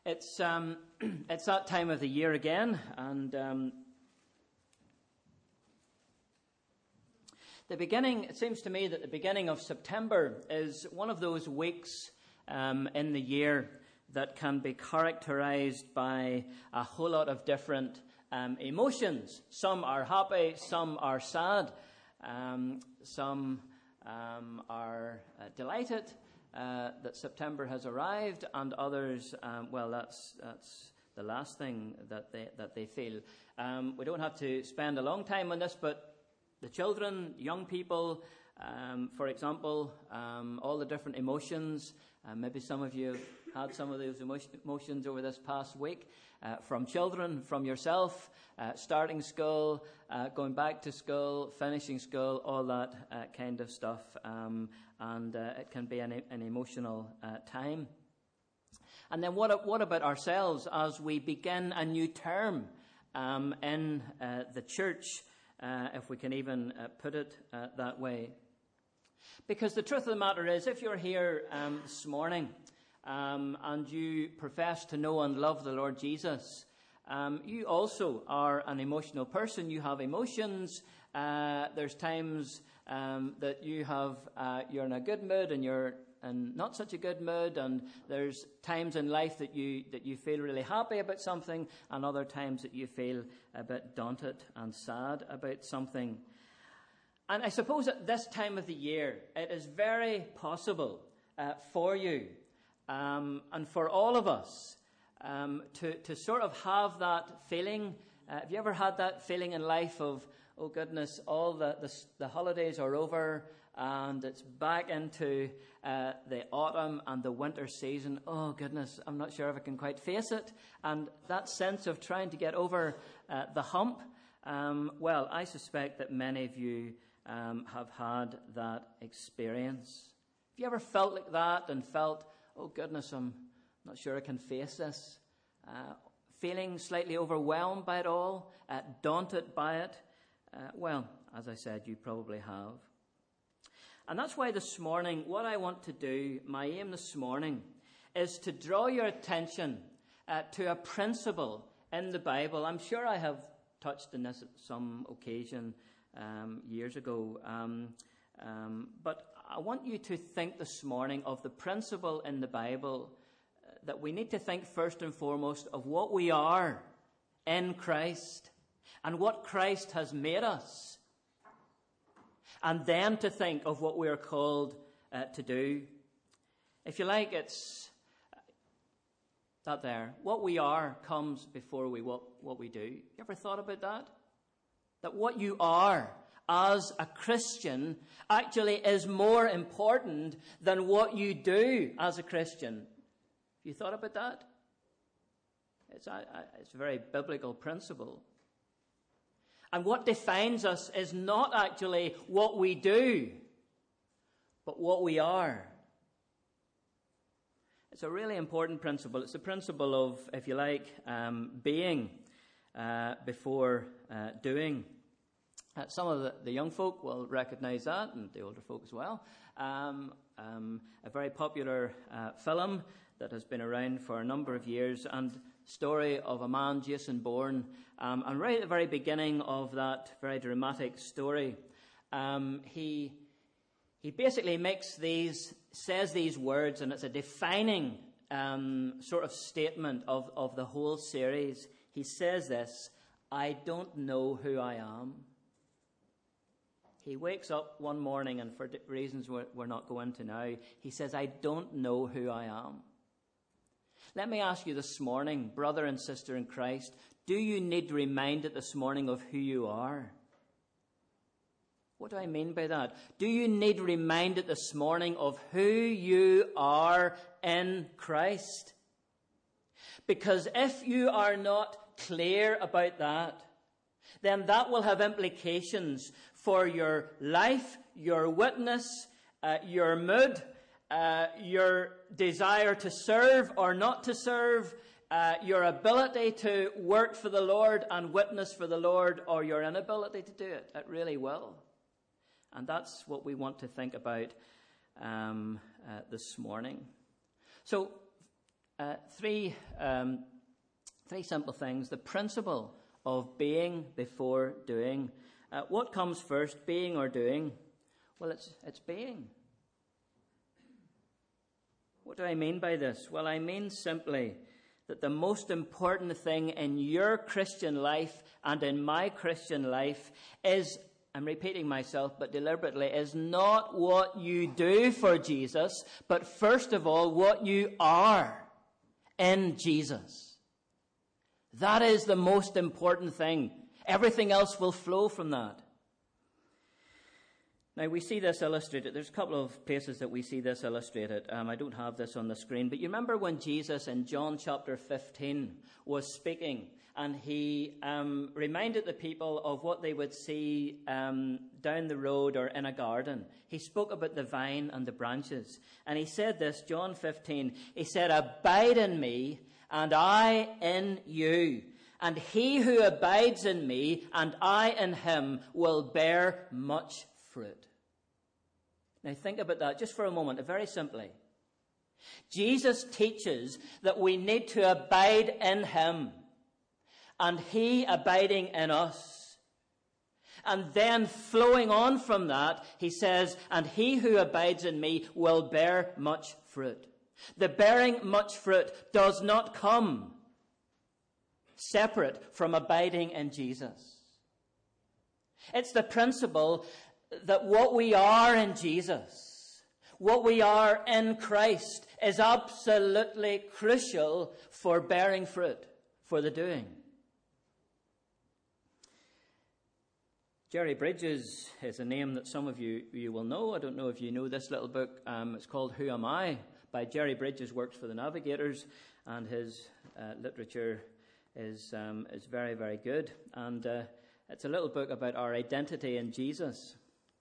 It's it's that time of the year again, and the beginning. It seems to me that the beginning of September is one of those weeks in the year that can be characterized by a whole lot of different emotions. Some are happy, some are sad, some are delighted that September has arrived, and others, that's the last thing that they feel. We don't have to spend a long time on this, but the children, young people, for example, all the different emotions. Maybe some of you have had some of those emotions over this past week, from children, from yourself, starting school, going back to school, finishing school, all that kind of stuff. And it can be an emotional time. And then what about ourselves as we begin a new term in the church, if we can even put it that way? Because the truth of the matter is, if you're here this morning and you profess to know and love the Lord Jesus, you also are an emotional person. You have emotions. There's times that you're in a good mood and you're in not such a good mood, and there's times in life that you feel really happy about something, and other times that you feel a bit daunted and sad about something. And I suppose at this time of the year, it is very possible for you and for all of us to sort of have that feeling. Have you ever had that feeling in life of, oh goodness, all the holidays are over and it's back into the autumn and the winter season. Oh goodness, I'm not sure if I can quite face it. And that sense of trying to get over the hump. Well, I suspect that many of you have had that experience. Have you ever felt like that and felt, oh goodness, I'm not sure I can face this? Feeling slightly overwhelmed by it all, daunted by it? Well, as I said, you probably have. And that's why this morning, what I want to do, my aim this morning, is to draw your attention to a principle in the Bible. I'm sure I have touched on this at some occasion years ago. But I want you to think this morning of the principle in the Bible that we need to think first and foremost of what we are in Christ and what Christ has made us. And then to think of what we are called to do. If you like, it's that there. What we are comes before what we do. You ever thought about that? That what you are as a Christian actually is more important than what you do as a Christian. Have you thought about that? It's a very biblical principle. And what defines us is not actually what we do, but what we are. It's a really important principle. It's the principle of, if you like, being before doing. Some of the young folk will recognize that, and the older folk as well. A very popular film that has been around for a number of years, and story of a man, Jason Bourne. And right at the very beginning of that very dramatic story, he basically says these words, and it's a defining sort of statement of the whole series. He says this: "I don't know who I am." He wakes up one morning, and for reasons we're not going to now, he says, "I don't know who I am." Let me ask you this morning, brother and sister in Christ, do you need reminded this morning of who you are? What do I mean by that? Do you need reminded this morning of who you are in Christ? Because if you are not clear about that, then that will have implications for your life, your witness, your mood, your desire to serve or not to serve, your ability to work for the Lord and witness for the Lord, or your inability to do it. It really will. And that's what we want to think about this morning. So Three simple things. The principle of being before doing. What comes first, being or doing? Well, it's being. What do I mean by this? Well, I mean simply that the most important thing in your Christian life and in my Christian life is, I'm repeating myself, but deliberately, is not what you do for Jesus, but first of all, what you are in Jesus. That is the most important thing. Everything else will flow from that. Now, we see this illustrated. There's a couple of places that we see this illustrated. I don't have this on the screen, but you remember when Jesus in John chapter 15 was speaking, and he reminded the people of what they would see down the road or in a garden. He spoke about the vine and the branches. And he said this, John 15, he said, "Abide in me, and I in you. And he who abides in me, and I in him, will bear much fruit." Now think about that just for a moment, very simply. Jesus teaches that we need to abide in him, and he abiding in us. And then flowing on from that, he says, "And he who abides in me will bear much fruit." The bearing much fruit does not come separate from abiding in Jesus. It's the principle that what we are in Jesus, what we are in Christ, is absolutely crucial for bearing fruit, for the doing. Jerry Bridges is a name that some of you will know. I don't know if you know this little book. It's called Who Am I? By Jerry Bridges, works for the Navigators, and his literature is very, very good. And it's a little book about our identity in Jesus.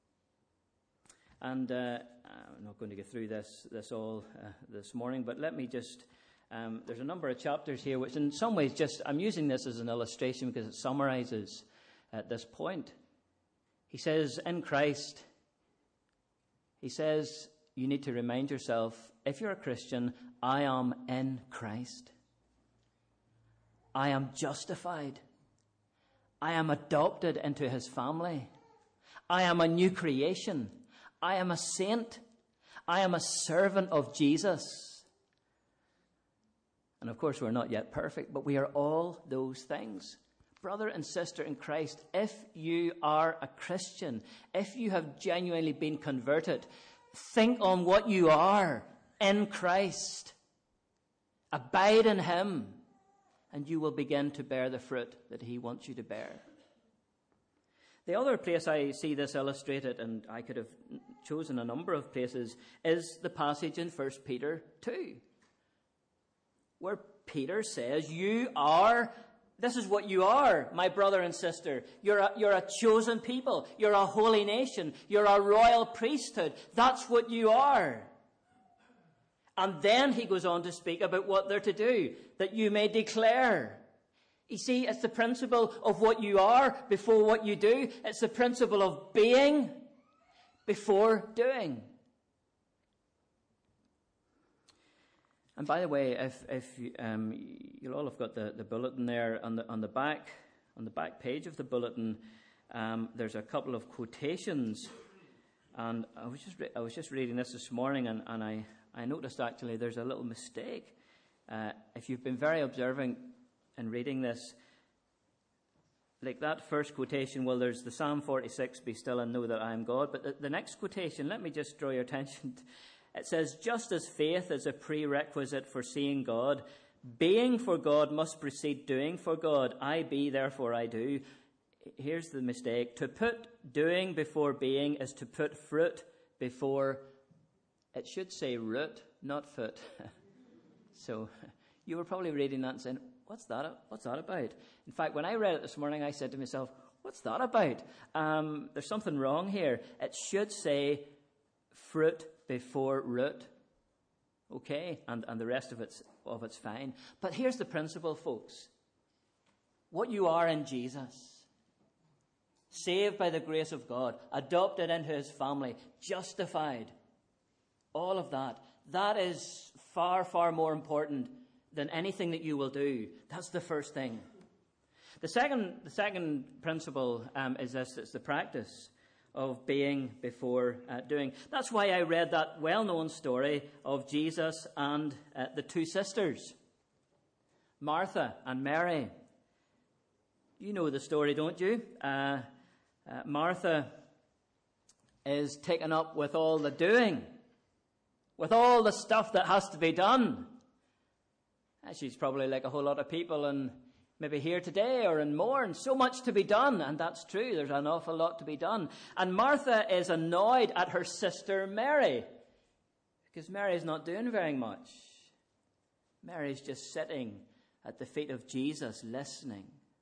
And I'm not going to get through this all this morning, but let me just, there's a number of chapters here, which in some ways I'm using this as an illustration because it summarizes at this point. He says, in Christ, he says, you need to remind yourself, if you're a Christian, I am in Christ. I am justified. I am adopted into his family. I am a new creation. I am a saint. I am a servant of Jesus. And of course, we're not yet perfect, but we are all those things. Brother and sister in Christ, if you are a Christian, if you have genuinely been converted, think on what you are in Christ. Abide in him, and you will begin to bear the fruit that he wants you to bear. The other place I see this illustrated, and I could have chosen a number of places, is the passage in 1 Peter 2, where Peter says, this is what you are, my brother and sister. You're a chosen people. You're a holy nation. You're a royal priesthood. That's what you are. And then he goes on to speak about what they're to do, that you may declare. You see, it's the principle of what you are before what you do. It's the principle of being before doing. And by the way, if you'll all have got the bulletin there on the back page of the bulletin, there's a couple of quotations, and I was just reading this morning, and I noticed actually there's a little mistake. If you've been very observant in reading this, like that first quotation, well, there's the Psalm 46, "Be still and know that I am God." But the next quotation, let me just draw your attention to, it says, "Just as faith is a prerequisite for seeing God, being for God must precede doing for God. I be, therefore I do." Here's the mistake. To put doing before being is to put fruit before, it should say root, not foot. So you were probably reading that and saying, what's that about? In fact, when I read it this morning, I said to myself, what's that about? There's something wrong here. It should say fruit before root. Okay, and the rest of it's fine. But here's the principle, folks. What you are in Jesus, saved by the grace of God, adopted into his family, justified, all of that is far, far more important than anything that you will do. That's the first thing. The second principle is this: it's the practice of being before doing. That's why I read that well-known story of Jesus and the two sisters, Martha and Mary. You know the story, don't you? Martha is taken up with all the doing, with all the stuff that has to be done. She's probably like a whole lot of people, and maybe here today or in more, and so much to be done. And that's true. There's an awful lot to be done. And Martha is annoyed at her sister Mary, because Mary's not doing very much. Mary's just sitting at the feet of Jesus, listening.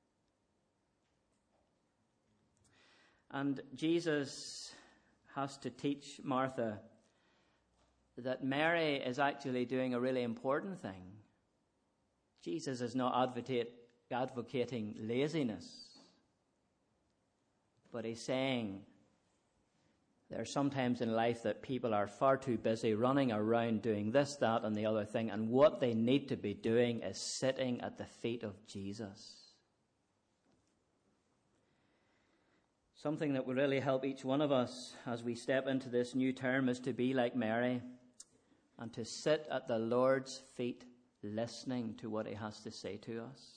And Jesus has to teach Martha that Mary is actually doing a really important thing. Jesus is not advocating laziness, but he's saying there are sometimes in life that people are far too busy running around doing this, that, and the other thing, and what they need to be doing is sitting at the feet of Jesus. Something that will really help each one of us as we step into this new term is to be like Mary and to sit at the Lord's feet, listening to what he has to say to us.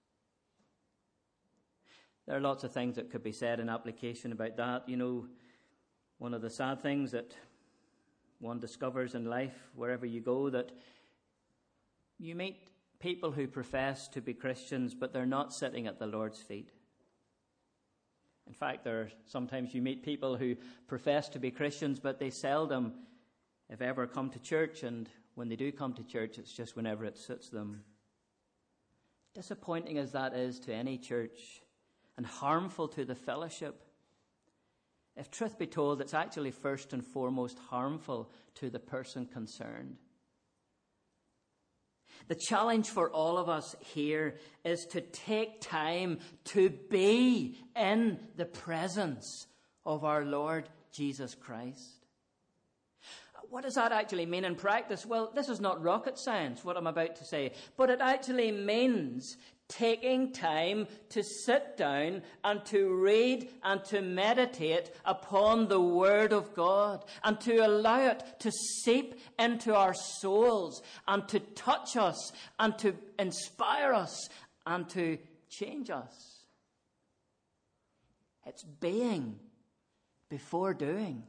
There are lots of things that could be said in application about that. You know, one of the sad things that one discovers in life, wherever you go, that you meet people who profess to be Christians, but they're not sitting at the Lord's feet. In fact, sometimes you meet people who profess to be Christians, but they seldom, if ever, come to church, and when they do come to church, it's just whenever it suits them. Disappointing as that is to any church, and harmful to the fellowship, if truth be told, it's actually first and foremost harmful to the person concerned. The challenge for all of us here is to take time to be in the presence of our Lord Jesus Christ. What does that actually mean in practice? Well, this is not rocket science, what I'm about to say, but it actually means taking time to sit down and to read and to meditate upon the Word of God and to allow it to seep into our souls and to touch us and to inspire us and to change us. It's being before doing.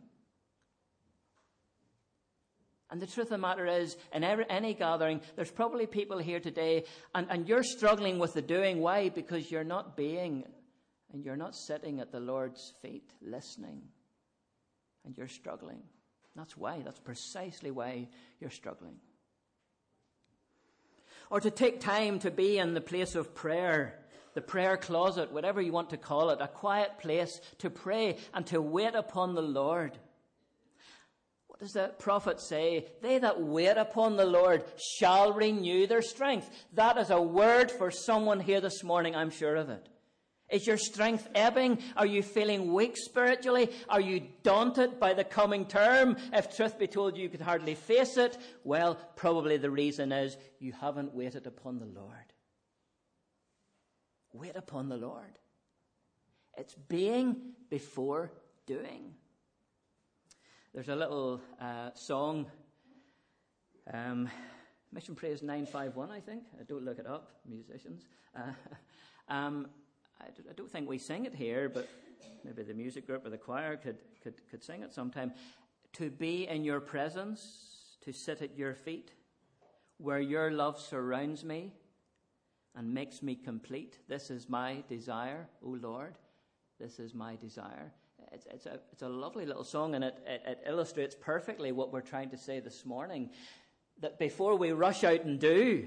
And the truth of the matter is, in any gathering, there's probably people here today, and you're struggling with the doing. Why? Because you're not being, and you're not sitting at the Lord's feet, listening. And you're struggling. That's why. That's precisely why you're struggling. Or to take time to be in the place of prayer, the prayer closet, whatever you want to call it, a quiet place to pray and to wait upon the Lord. What does the prophet say? They that wait upon the Lord shall renew their strength. That is a word for someone here this morning, I'm sure of it. Is your strength ebbing? Are you feeling weak spiritually? Are you daunted by the coming term? If truth be told, you could hardly face it. Well, probably the reason is you haven't waited upon the Lord. Wait upon the Lord. It's being before doing. There's a little song, Mission Praise 951, I think. Don't look it up, musicians. I don't think we sing it here, but maybe the music group or the choir could sing it sometime. To be in your presence, to sit at your feet, where your love surrounds me and makes me complete. This is my desire, O Lord. This is my desire. It's a lovely little song, and it illustrates perfectly what we're trying to say this morning. That before we rush out and do,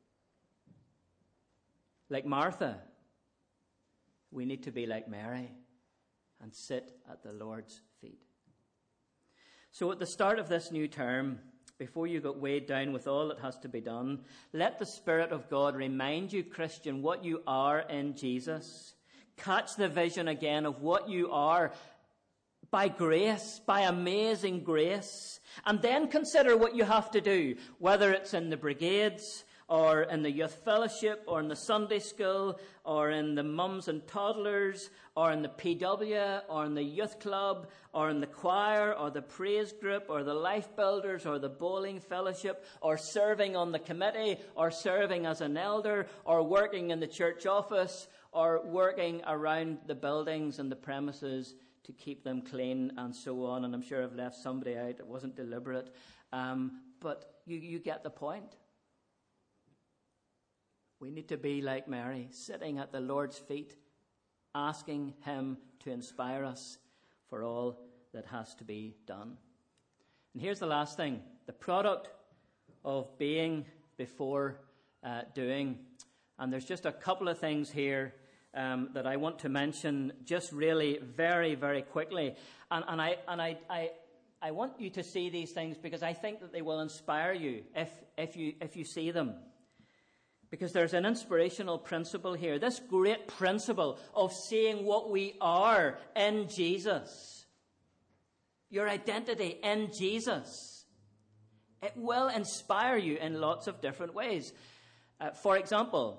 like Martha, we need to be like Mary and sit at the Lord's feet. So at the start of this new term, before you get weighed down with all that has to be done, let the Spirit of God remind you, Christian, what you are in Jesus. Catch the vision again of what you are by grace, by amazing grace. And then consider what you have to do, whether it's in the brigades or in the youth fellowship, or in the Sunday school, or in the mums and toddlers, or in the PW, or in the youth club, or in the choir, or the praise group, or the life builders, or the bowling fellowship, or serving on the committee, or serving as an elder, or working in the church office, or working around the buildings and the premises to keep them clean, and so on. And I'm sure I've left somebody out. It wasn't deliberate. But you get the point. We need to be like Mary, sitting at the Lord's feet, asking him to inspire us for all that has to be done. And here's the last thing, the product of being before doing. And there's just a couple of things here that I want to mention just really very, very quickly. And I want you to see these things because I think that they will inspire you if you see them. Because there's an inspirational principle here. This great principle of seeing what we are in Jesus. Your identity in Jesus. It will inspire you in lots of different ways. For example,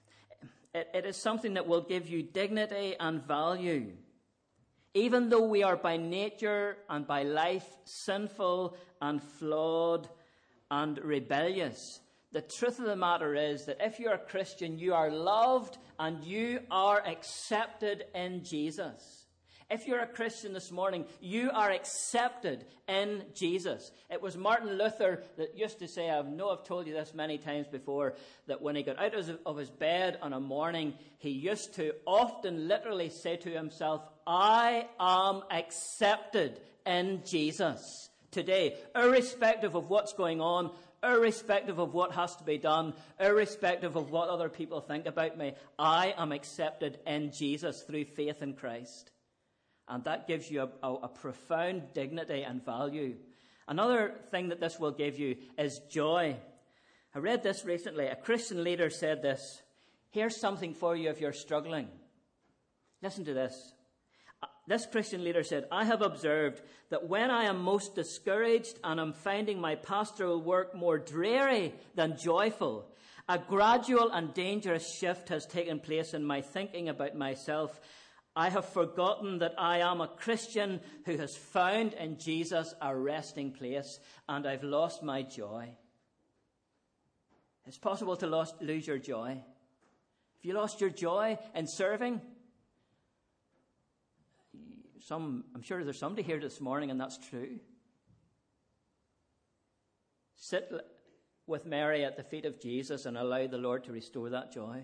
it is something that will give you dignity and value. Even though we are by nature and by life sinful and flawed and rebellious, the truth of the matter is that if you're a Christian, you are loved and you are accepted in Jesus. If you're a Christian this morning, you are accepted in Jesus. It was Martin Luther that used to say, I've told you this many times before, that when he got out of his bed on a morning, he used to often literally say to himself, I am accepted in Jesus today, irrespective of what's going on, irrespective of what has to be done, irrespective of what other people think about me. I am accepted in Jesus through faith in Christ. And that gives you a profound dignity and value. Another thing that this will give you is joy. I read this recently. A Christian leader said this. Here's something for you if you're struggling. Listen to this. This Christian leader said, I have observed that when I am most discouraged and am finding my pastoral work more dreary than joyful, a gradual and dangerous shift has taken place in my thinking about myself. I have forgotten that I am a Christian who has found in Jesus a resting place, and I've lost my joy. It's possible to lose your joy. Have you lost your joy in serving? I'm sure there's somebody here this morning, and that's true. Sit with Mary at the feet of Jesus and allow the Lord to restore that joy.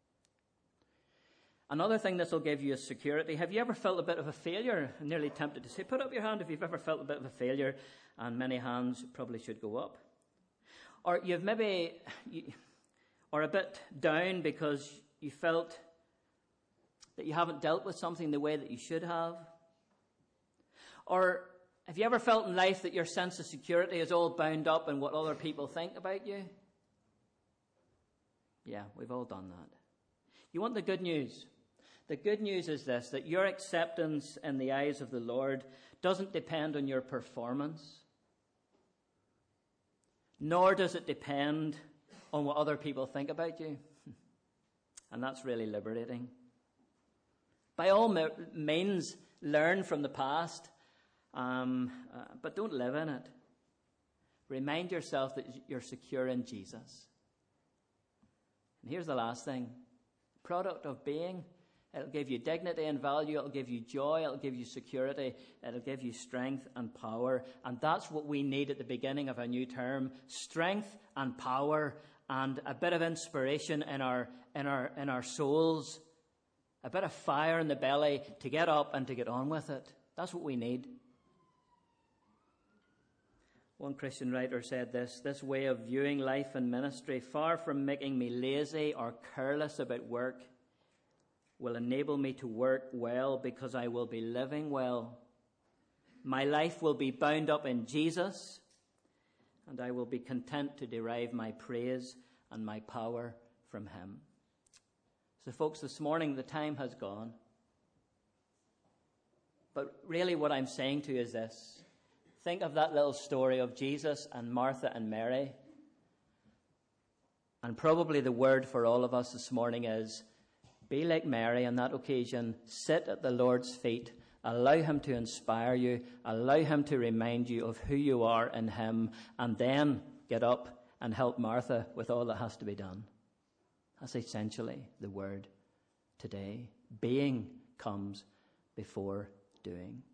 Another thing this will give you is security. Have you ever felt a bit of a failure? I'm nearly tempted to say, put up your hand if you've ever felt a bit of a failure, and many hands probably should go up. Or you've maybe, or a bit down because you felt that you haven't dealt with something the way that you should have. Or have you ever felt in life that your sense of security is all bound up in what other people think about you? Yeah, we've all done that. You want the good news? The good news is this, that your acceptance in the eyes of the Lord doesn't depend on your performance, nor does it depend on what other people think about you. And that's really liberating. By all means, learn from the past, but don't live in it. Remind yourself that you're secure in Jesus. And here's the last thing. Product of being. It'll give you dignity and value. It'll give you joy. It'll give you security. It'll give you strength and power. And that's what we need at the beginning of a new term. Strength and power and a bit of inspiration in our souls. A bit of fire in the belly to get up and to get on with it. That's what we need. One Christian writer said this way of viewing life and ministry, far from making me lazy or careless about work, will enable me to work well because I will be living well. My life will be bound up in Jesus, and I will be content to derive my praise and my power from him. So folks, this morning the time has gone. But really what I'm saying to you is this. Think of that little story of Jesus and Martha and Mary. And probably the word for all of us this morning is, be like Mary on that occasion. Sit at the Lord's feet. Allow him to inspire you. Allow him to remind you of who you are in him. And then get up and help Martha with all that has to be done. That's essentially the word today. Being comes before doing.